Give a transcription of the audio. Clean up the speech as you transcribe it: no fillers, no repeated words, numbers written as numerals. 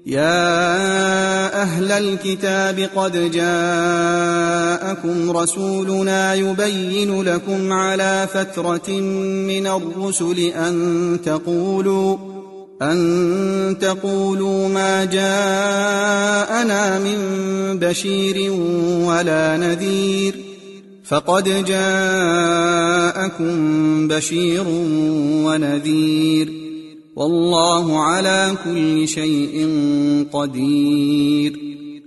يا أهل الكتاب قد جاءكم رسولنا يبين لكم على فترة من الرسل أن تقولوا ما جاءنا من بشير ولا نذير، فقد جاءكم بشير ونذير، والله على كل شيء قدير.